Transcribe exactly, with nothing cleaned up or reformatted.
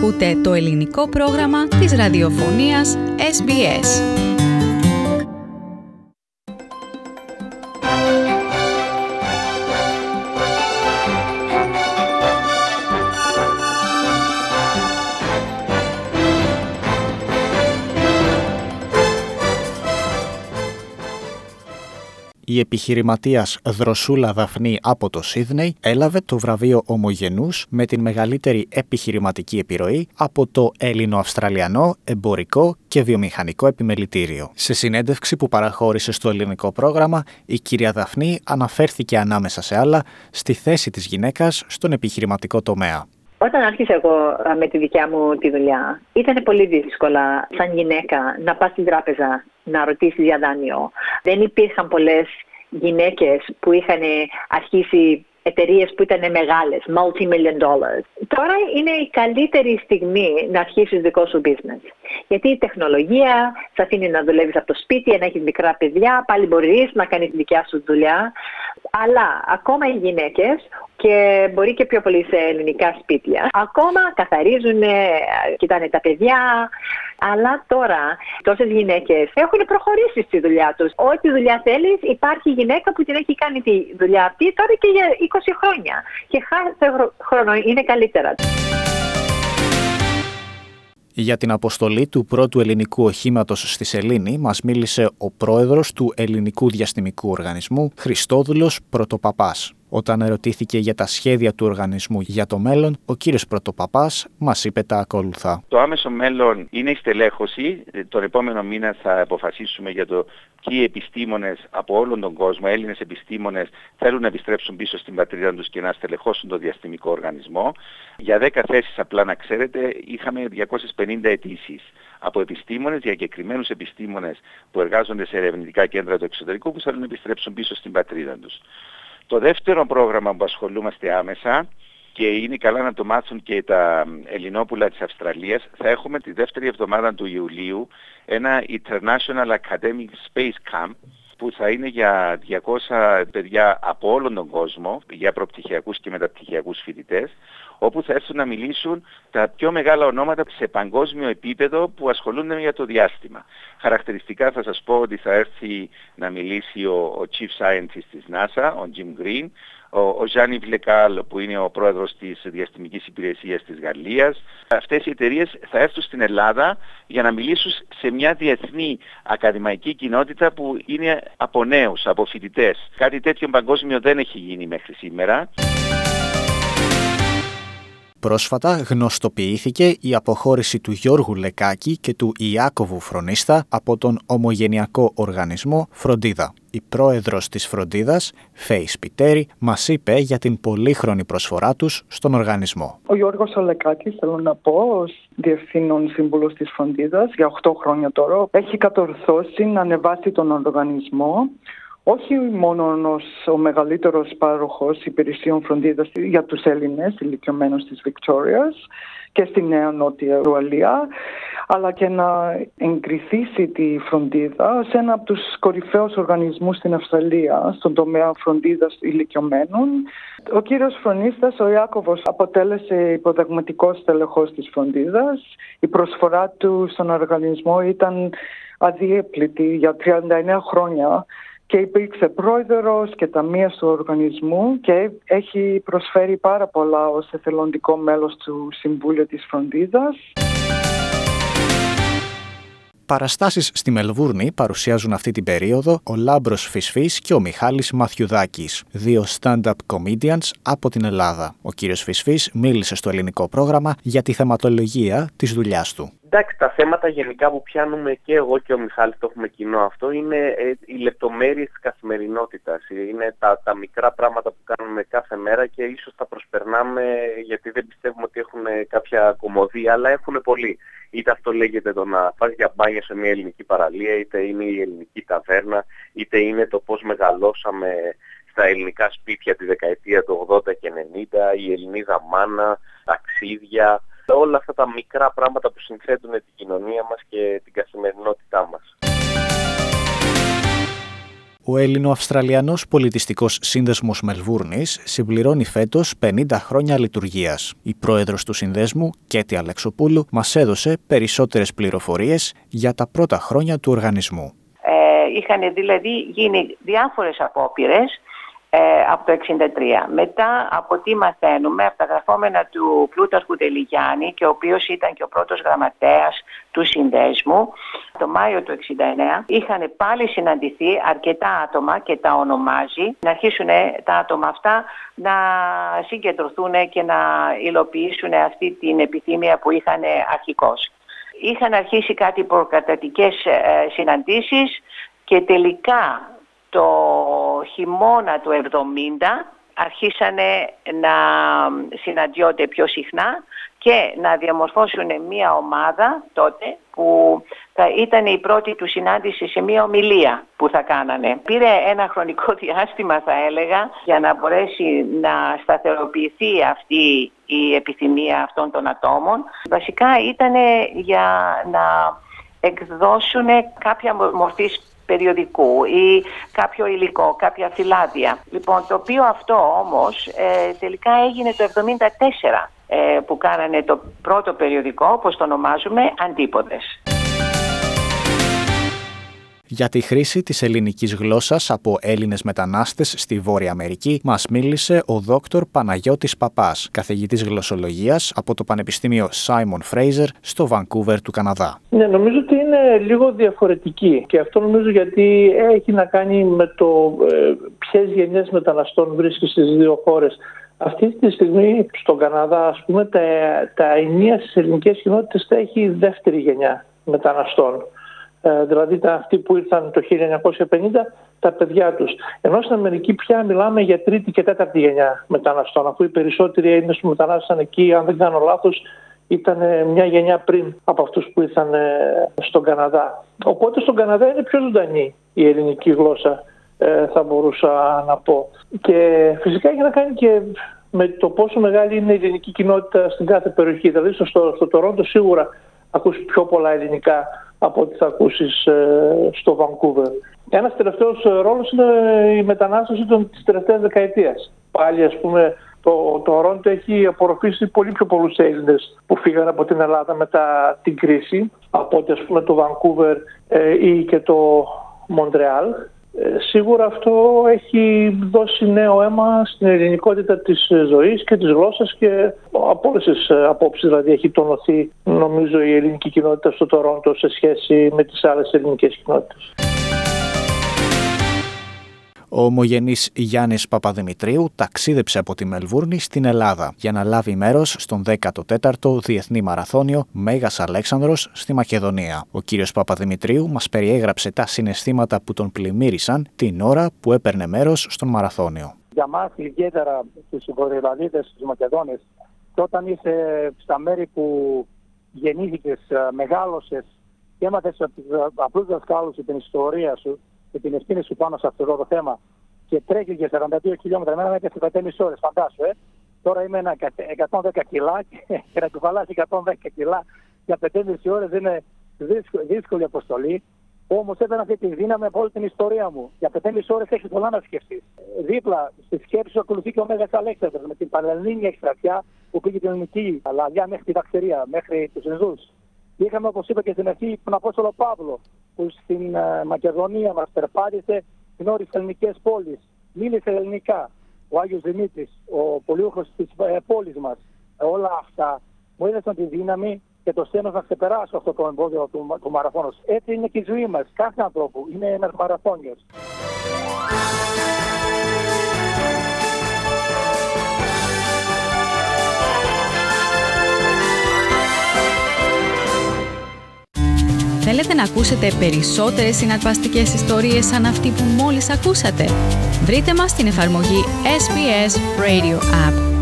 Ακούτε το ελληνικό πρόγραμμα της ραδιοφωνίας ες μπι ες. Η επιχειρηματίας Δροσούλα Δαφνή από το Σίδνεϊ έλαβε το βραβείο Ομογενούς με την μεγαλύτερη επιχειρηματική επιρροή από το Έλληνο-Αυστραλιανό Εμπορικό και Βιομηχανικό Επιμελητήριο. Σε συνέντευξη που παραχώρησε στο ελληνικό πρόγραμμα, η κυρία Δαφνή αναφέρθηκε ανάμεσα σε άλλα στη θέση της γυναίκας στον επιχειρηματικό τομέα. Όταν άρχισα εγώ με τη δικιά μου τη δουλειά, ήταν πολύ δύσκολα σαν γυναίκα να πας στην τράπεζα να ρωτήσεις για δάνειο. Δεν υπήρχαν πολλές γυναίκες που είχαν αρχίσει εταιρείες που ήταν μεγάλες, multi-million dollars. Τώρα είναι η καλύτερη στιγμή να αρχίσεις δικό σου business. Γιατί η τεχνολογία σε αφήνει να δουλεύεις από το σπίτι, να έχεις μικρά παιδιά, πάλι μπορείς να κάνεις τη δικιά σου δουλειά. Αλλά ακόμα οι γυναίκες, και μπορεί και πιο πολύ σε ελληνικά σπίτια, ακόμα καθαρίζουν, κοιτάνε τα παιδιά. Αλλά τώρα τόσες γυναίκες έχουν προχωρήσει στη δουλειά τους. Ό,τι δουλειά θέλεις, υπάρχει γυναίκα που την έχει κάνει τη δουλειά αυτή τώρα και για είκοσι χρόνια. Και κάθε χρόνο είναι καλύτερα. Για την αποστολή του πρώτου ελληνικού οχήματος στη Σελήνη μας μίλησε ο πρόεδρος του Ελληνικού Διαστημικού Οργανισμού, Χριστόδουλος Πρωτοπαπάς. Όταν ερωτήθηκε για τα σχέδια του οργανισμού για το μέλλον, ο κύριος Πρωτοπαπάς μας είπε τα ακόλουθα. Το άμεσο μέλλον είναι η στελέχωση. Τον επόμενο μήνα θα αποφασίσουμε για το ποιοι επιστήμονες από όλον τον κόσμο, Έλληνες επιστήμονες, θέλουν να επιστρέψουν πίσω στην πατρίδα τους και να στελεχώσουν το διαστημικό οργανισμό. Για δέκα θέσεις, απλά να ξέρετε, είχαμε διακόσιες πενήντα αιτήσεις από επιστήμονες, διακεκριμένους επιστήμονες που εργάζονται σε ερευνητικά κέντρα του εξωτερικού που θέλουν να επιστρέψουν πίσω στην πατρίδα τους. Το δεύτερο πρόγραμμα που ασχολούμαστε άμεσα, και είναι καλά να το μάθουν και τα Ελληνόπουλα της Αυστραλίας, θα έχουμε τη δεύτερη εβδομάδα του Ιουλίου ένα International Academic Space Camp που θα είναι για διακόσια παιδιά από όλον τον κόσμο, για προπτυχιακούς και μεταπτυχιακούς φοιτητές, όπου θα έρθουν να μιλήσουν τα πιο μεγάλα ονόματα σε παγκόσμιο επίπεδο που ασχολούνται για το διάστημα. Χαρακτηριστικά θα σας πω ότι θα έρθει να μιλήσει ο, ο Chief Scientist της NASA, ο Jim Green, ο, ο Gianni Vlecal που είναι ο πρόεδρος της Διαστημικής Υπηρεσίας της Γαλλίας. Αυτές οι εταιρείες θα έρθουν στην Ελλάδα για να μιλήσουν σε μια διεθνή ακαδημαϊκή κοινότητα που είναι από νέους, από φοιτητές. Κάτι τέτοιο παγκόσμιο δεν έχει γίνει μέχρι σήμερα. Πρόσφατα γνωστοποιήθηκε η αποχώρηση του Γιώργου Λεκάκη και του Ιάκωβου Φρονίστα από τον ομογενειακό οργανισμό Φροντίδα. Η πρόεδρος της Φροντίδας, Φέη Σπιτέρη, μας είπε για την πολύχρονη προσφορά τους στον οργανισμό. Ο Γιώργος Λεκάκης, θέλω να πω, ως διευθύνων σύμβουλος της Φροντίδας για οκτώ χρόνια τώρα, έχει κατορθώσει να ανεβάσει τον οργανισμό όχι μόνο ως ο μεγαλύτερος πάροχος υπηρεσιών φροντίδας για τους Έλληνες ηλικιωμένους της Βικτόριας και στη Νέα Νότια Ουαλία, αλλά και να εγκριθήσει τη φροντίδα σε ένα από τους κορυφαίους οργανισμούς στην Αυστραλία, στον τομέα φροντίδας ηλικιωμένων. Ο κύριος Φρονίστας, ο Ιάκωβος, αποτέλεσε υποδεγματικός στελεχός της φροντίδας. Η προσφορά του στον οργανισμό ήταν αδιέπλητη για τριάντα εννέα χρόνια. Και υπήρξε πρόεδρος και ταμείας του οργανισμού και έχει προσφέρει πάρα πολλά ως εθελοντικό μέλος του Συμβούλιο της Φροντίδας. Παραστάσεις στη Μελβούρνη παρουσιάζουν αυτή την περίοδο ο Λάμπρος Φυσφής και ο Μιχάλης Μαθιουδάκης, δύο stand-up comedians από την Ελλάδα. Ο κύριος Φυσφής μίλησε στο ελληνικό πρόγραμμα για τη θεματολογία της δουλειάς του. Εντάξει, τα θέματα γενικά που πιάνουμε και εγώ και ο Μιχάλης το έχουμε κοινό αυτό είναι ε, οι λεπτομέρειες της καθημερινότητας. Είναι τα, τα μικρά πράγματα που κάνουμε κάθε μέρα και ίσως τα προσπερνάμε γιατί δεν πιστεύουμε ότι έχουν κάποια κωμωδία, αλλά έχουν πολύ. Είτε αυτό λέγεται το να πας για μπάνια σε μια ελληνική παραλία, είτε είναι η ελληνική ταβέρνα, είτε είναι το πώς μεγαλώσαμε στα ελληνικά σπίτια τη δεκαετία του ογδόντα και ενενήντα, η Ελληνίδα μάνα, ταξίδια. Όλα αυτά τα μικρά πράγματα που συνθέτουν την κοινωνία μας και την καθημερινότητά μας. Ο Έλληνο-Αυστραλιανός Πολιτιστικός Σύνδεσμος Μελβούρνης συμπληρώνει φέτος πενήντα χρόνια λειτουργίας. Η πρόεδρος του συνδέσμου, Κέτη Αλεξοπούλου, μας έδωσε περισσότερες πληροφορίες για τα πρώτα χρόνια του οργανισμού. Ε, είχαν δηλαδή γίνει διάφορες απόπειρες ε, από το εξήντα τρία. Μετά από τι μαθαίνουμε, από τα γραφόμενα του Πλούταρχου Τελιγιάννη, και ο οποίος ήταν και ο πρώτος γραμματέας του συνδέσμου, το Μάιο του εξήντα εννέα, είχαν πάλι συναντηθεί αρκετά άτομα και τα ονομάζει, να αρχίσουν τα άτομα αυτά να συγκεντρωθούν και να υλοποιήσουν αυτή την επιθυμία που είχαν αρχικώς. Είχαν αρχίσει κάτι προκαταρτικές ε, συναντήσεις και τελικά το χειμώνα του εβδομήντα αρχίσανε να συναντιόνται πιο συχνά και να διαμορφώσουν μια ομάδα τότε που θα ήταν η πρώτη του συνάντηση σε μια ομιλία που θα κάνανε. Πήρε ένα χρονικό διάστημα, θα έλεγα, για να μπορέσει να σταθεροποιηθεί αυτή η επιθυμία αυτών των ατόμων. Βασικά ήταν για να εκδώσουν κάποια μορφή περιοδικού ή κάποιο υλικό, κάποια φυλάδια. Λοιπόν, το οποίο αυτό όμως ε, τελικά έγινε το εβδομήντα τέσσερα ε, που κάνανε το πρώτο περιοδικό, όπως το ονομάζουμε, Αντίποδες. Για τη χρήση της ελληνικής γλώσσας από Έλληνες μετανάστες στη Βόρεια Αμερική μας μίλησε ο δόκτωρ Παναγιώτης Παπάς, καθηγητής γλωσσολογίας από το Πανεπιστήμιο Σάιμον Φρέιζερ στο Βανκούβερ του Καναδά. Ναι, νομίζω ότι είναι λίγο διαφορετική και αυτό νομίζω γιατί έχει να κάνει με το ε, ποιες γενιές μεταναστών βρίσκει στις δύο χώρες. Αυτή τη στιγμή στον Καναδά, ας πούμε, τα, τα ενία στις ελληνικές κοινότητες θα έχει δεύτερη γενιά μεταναστών. Ε, δηλαδή τα, αυτοί που ήρθαν το χίλια εννιακόσια πενήντα, τα παιδιά τους. Ενώ στην Αμερική πια μιλάμε για τρίτη και τέταρτη γενιά μεταναστών, αφού οι περισσότεροι Έλληνες που μετανάστασαν εκεί, αν δεν κάνω λάθος, ήταν μια γενιά πριν από αυτούς που ήρθαν στον Καναδά. Οπότε στον Καναδά είναι πιο ζωντανή η ελληνική γλώσσα, ε, θα μπορούσα να πω. Και φυσικά έχει να κάνει και με το πόσο μεγάλη είναι η ελληνική κοινότητα στην κάθε περιοχή. Δηλαδή στο, στο Τορόντο σίγουρα ακούς πιο πολλά ελληνικά από ό,τι θα ακούσεις ε, στο Βανκούβερ. Ένας τελευταίος ρόλος είναι η μετανάστευση της τελευταίας δεκαετίας. Πάλι, ας πούμε, το Τορόντο έχει απορροφήσει πολύ πιο πολλούς Έλληνες που φύγαν από την Ελλάδα μετά την κρίση, από ό,τι, ας πούμε, το Βανκούβερ ε, ή και το Μοντρεάλ. Ε, σίγουρα αυτό έχει δώσει νέο αίμα στην ελληνικότητα της ζωής και της γλώσσας και από όλες τις απόψεις, δηλαδή έχει τονωθεί, νομίζω, η ελληνική κοινότητα στο Τορόντο σε σχέση με τις άλλες ελληνικές κοινότητες. Ο ομογενής Γιάννης Παπαδημητρίου ταξίδεψε από τη Μελβούρνη στην Ελλάδα για να λάβει μέρος στον δέκατο τέταρτο Διεθνή Μαραθώνιο Μέγας Αλέξανδρος στη Μακεδονία. Ο κύριος Παπαδημητρίου μας περιέγραψε τα συναισθήματα που τον πλημμύρισαν την ώρα που έπαιρνε μέρος στον μαραθώνιο. Για μας, ιδιαίτερα τους Βορειοελλαδίτες, τους Μακεδόνες, και όταν είσαι στα μέρη που γεννήθηκες, μεγάλωσες και έμαθες από τους απλούς δασκάλους την ιστορία σου και την ευθύνη σου πάνω σε αυτό το θέμα και τρέχει για σαράντα δύο χιλιόμετρα, εμένα έπαιξε πέντε και μισή ώρες, φαντάσου, ε. Τώρα είμαι ένα εκατόν δέκα κιλά και να κουβαλάς εκατόν δέκα κιλά για πέντε και μισή ώρες είναι δύσκολη, δύσκολη αποστολή. Όμως έπαιρνα αυτή τη δύναμη από όλη την ιστορία μου. Για πέντε και μισή ώρες έχεις πολλά να σκεφτείς. Δίπλα στη σκέψη σου ακολουθεί και ο Μέγας Αλέξανδρος με την Πανελλήνια εκστρατιά που πήγε την ελληνική Λαδιά μέχρι τη Δαξερία, μέχρι τους Ινδούς. Είχαμε, όπως είπα και στην αρχή, τον Απόστολο Παύλο, που στην uh, Μακεδονία μας περπάτησε στην όρη της ελληνικές πόλεις. Μίλησε ελληνικά. Ο Άγιος Δημήτρης, ο πολιούχος της uh, πόλης μας. Uh, όλα αυτά μου έδωσαν τη δύναμη και το στένος να ξεπεράσω αυτό το εμπόδιο του, του μαραθώνος. Έτσι είναι και η ζωή μας. Κάθε ανθρώπου είναι ένας μαραθώνιος. Θέλετε να ακούσετε περισσότερες συναρπαστικές ιστορίες σαν αυτή που μόλις ακούσατε? Βρείτε μας στην εφαρμογή ες μπι ες Radio App.